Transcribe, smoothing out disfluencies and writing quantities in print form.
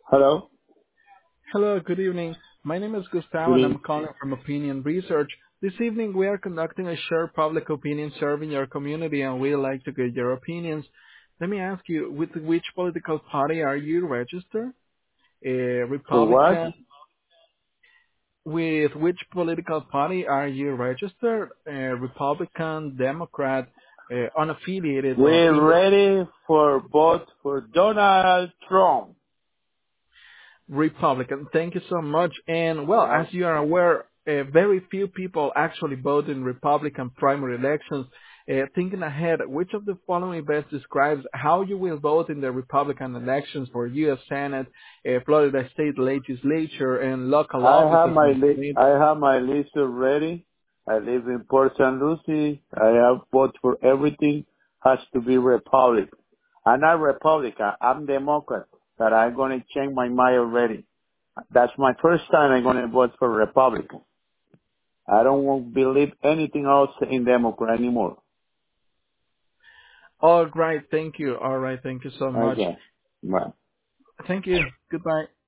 Hello? Hello, good evening. My name is Gustavo Good and evening. I'm calling from Opinion Research. This evening we are conducting a short public opinion survey in your community and we'd like to get your opinions. Let me ask you, with which political party are you registered? For what? Republican? With which political party are you registered? Republican, Democrat, unaffiliated or We're independent? ready for vote for Donald Trump. Republican. Thank you so much. And well, as Oh, you are aware, very few people actually vote in Republican primary elections. Thinking ahead, which of the following best describes how you will vote in the Republican elections for U.S. Senate, Florida State Legislature, and local offices in the state? I have my list already. I live in Port St. Lucie. I have vote for everything. Has to be Republican. I'm not Republican. I'm Democrat. But I'm going to change my mind already. That's my first time I'm going to vote for Republican. I don't want believe anything else in Democrat anymore. All right, thank you. All right, thank you so much. Okay. Bye. Thank you. Goodbye.